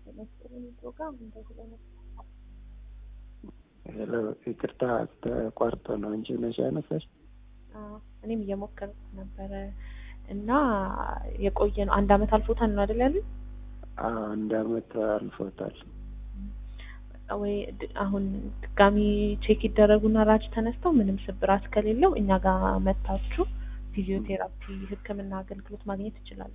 ለምሳሌ ፕሮግራም እንደዚህ ነው። ይቅርታ ተቋርጦ ነው እንጂ ነሽ ያነሳሽ? እኔም እየሞከርኩ ነበረ እና የቆየ ነው። 1 አመት አልፎታል ነው አይደል ያሉኝ? 1 አመት አልፎታል። ወይ አሁን ድጋሚ ቼክ ይደረጉና ራጅ ተነስተው ምንም ስብራት ከሌለው እኛ ጋር መታችሁ ፊዚዮቴራፒ ህክምና አገልግሎት ማግኘት ይችላሉ።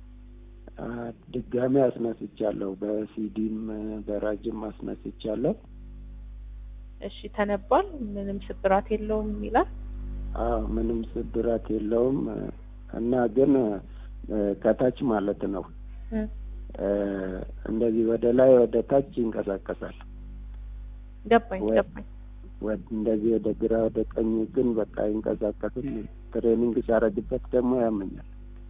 ድጋሚ አስነስቻለሁ፣ በሲዲም በራጅም አስነስቻለሁ። እሺ ተነቧል? ምንም ስብራት የለውም ይላል? ምንም ስብራት የለውም እና ግን ከታች ማለት ነው እንደዚህ ወደ ላይ ወደ ታች ይንቀሳቀሳል። ገባኝ። እንደዚህ ወደ ግራ ወደ ቀኝ ግን በቃ አይንቀሳቀስም። ትሬኒንግ ሲያደርግበት ደግሞ ያመኛል።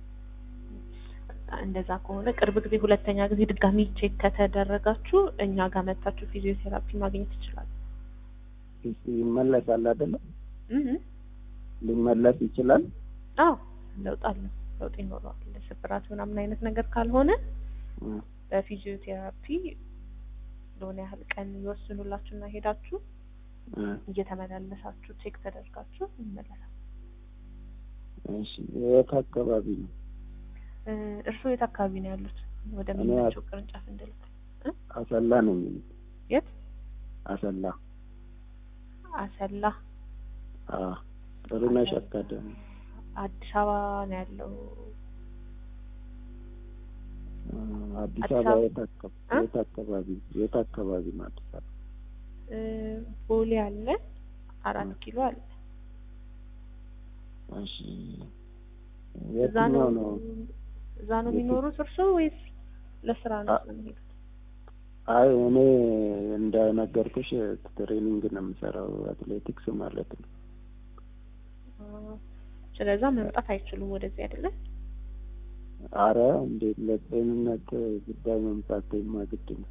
እንደዛ ከሆነ ቅርብ ጊዜ ሁለተኛ ጊዜ ድጋሚ ቼክ ከተደረጋችሁ እኛ ጋር መታችሁ ፊዚዮቴራፒ ማግኘት ይችላል። ይመለሳል አይደል? ሊመለስ ይችላል። ለውጥ ይኖረዋል። ስብራት ምናምን አይነት ነገር ካልሆነ በፊዚዮቴራፒ ለሆነ ያህል ቀን ይወስኑላችሁና ሄዳችሁ እየተመላለሳችሁ ቼክ ተደርጋችሁ ይመለሳል። እሺ የት አካባቢ ነው? እርስዎ የት አካባቢ ነው ያሉት? ወደ ምንቸው ቅርንጫፍ እንድልክ? አሰላ ነው የሚሉት። የት? አሰላ። ጥሩነሽ አካዳሚ አዲስ አበባ ነው ያለው። አዲስ አበባ የት አካባቢ ነው አዲስ አበባ? ቦሌ አለ፣ 4 ኪሎ አለ። እሺ እዛ ነው የሚኖሩት እርስዎ ወይስ ለስራ ነው የሚሄዱት? እኔ እንደነገርኩሽ ትሬኒንግ ነው የምሰራው፣ አትሌቲክስ ማለት ነው። ስለዚህ መምጣት አይችሉም ወደዚህ አይደለ? አረ እንዴት ለጤንነት ጉዳይ መምጣት የማግድ ነው።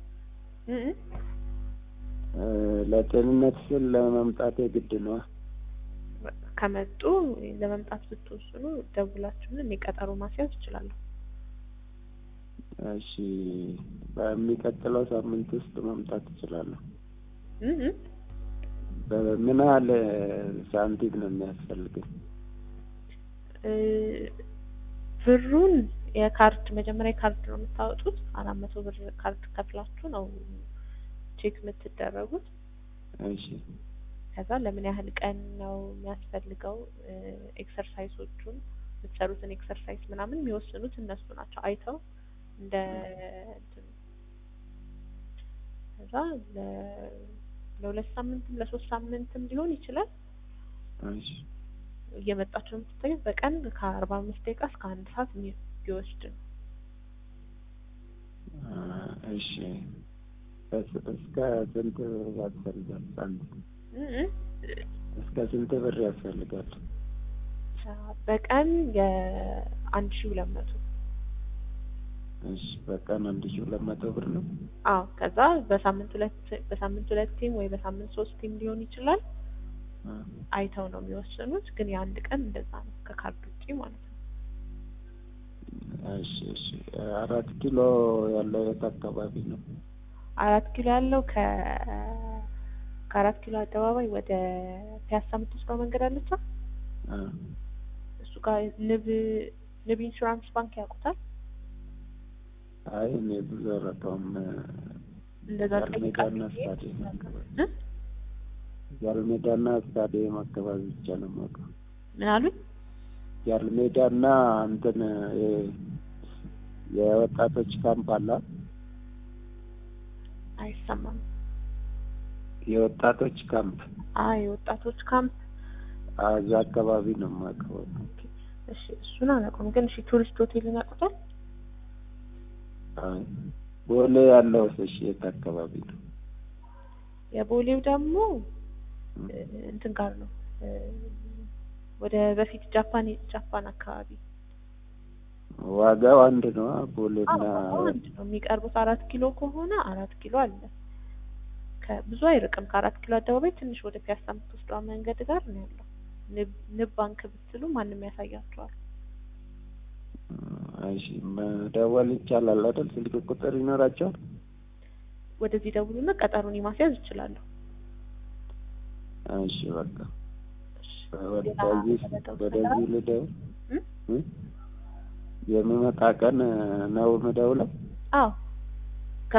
ለጤንነት ስል ለመምጣት የግድ ነው። ከመጡ ለመምጣት ብትወስኑ ደውላችሁልን የቀጠሮ ማስያዝ ይችላሉ። እሺ በሚቀጥለው ሳምንት ውስጥ መምጣት እችላለሁ። በምን ያህል ሳንቲም ነው የሚያስፈልገው? ብሩን የካርድ መጀመሪያ ካርድ ነው የምታወጡት። 400 ብር ካርድ ከፍላችሁ ነው ቼክ የምትደረጉት። እሺ ከዛ ለምን ያህል ቀን ነው የሚያስፈልገው ኤክሰርሳይሶቹን የምትሰሩትን ኤክሰርሳይዝ ምናምን የሚወስኑት እነሱ ናቸው አይተው እንደ ከዛ ለ2 ሳምንትም ለ3 ሳምንትም ሊሆን ይችላል። እሺ እየመጣችሁ የምትታዩት በቀን ከ45 ደቂቃ እስከ 1 ሰዓት ቢወስድ ነው። እሺ እስከ ስንት ያስፈልጋል? እስከ ስንት ብር ያስፈልጋል? በቀን የ1200። እሺ በቀን 1200 ብር ነው። ከዛ በሳምንት 2 ቲም ወይ በሳምንት 3 ቲም ሊሆን ይችላል። አይተው ነው የሚወስኑት። ግን የአንድ ቀን እንደዛ ነው ከካርድ ውጪ ማለት ነው። እሺ 4 ኪሎ ያለው የት አካባቢ ነው? 4 ኪሎ ያለው ከ4 ኪሎ አደባባይ ወደ ፒያሳ የምትወስደው መንገድ አለች። እሱ ጋር ንብ ኢንሹራንስ ባንክ ያውቁታል? እኔ ብዙ አላውቀውም። እንደዛ ያልሜዳና ስታዲየም አካባቢ ብቻ ነው የማውቀው። ምን አሉኝ? ያልሜዳና እንትን የወጣቶች ካምፕ አለ። አይሰማም። የወጣቶች ካምፕ የወጣቶች ካምፕ እዛ አካባቢ ነው የማውቀው። እሺ እሱን አላውቀውም። ግን ቱሪስት ሆቴልን ያውቁታል? ቦሌ ያለው የት አካባቢ ነው? የቦሌው ደግሞ እንትን ጋር ነው ወደ በፊት ጃፓን አካባቢ። ዋጋው አንድ ነው? ቦሌና አንድ ነው። የሚቀርቡት 4 ኪሎ ከሆነ 4 ኪሎ አለ። ብዙ አይርቅም። ከ4 ኪሎ አደባባይ ትንሽ ወደ ፒያሳ የምትወስደው መንገድ ጋር ነው ያለው። ንብ ባንክ ብትሉ ማንም ያሳያቸዋል። እሺ መደወል ይቻላል አይደል? ስልክ ቁጥር ይኖራቸዋል? ወደዚህ ደውሉና ቀጠሮን ማስያዝ ይችላሉ። እሺ በቃ እሺ ወደዚህ ልደውል? የሚመጣ ቀን ነው የምደውለው? አዎ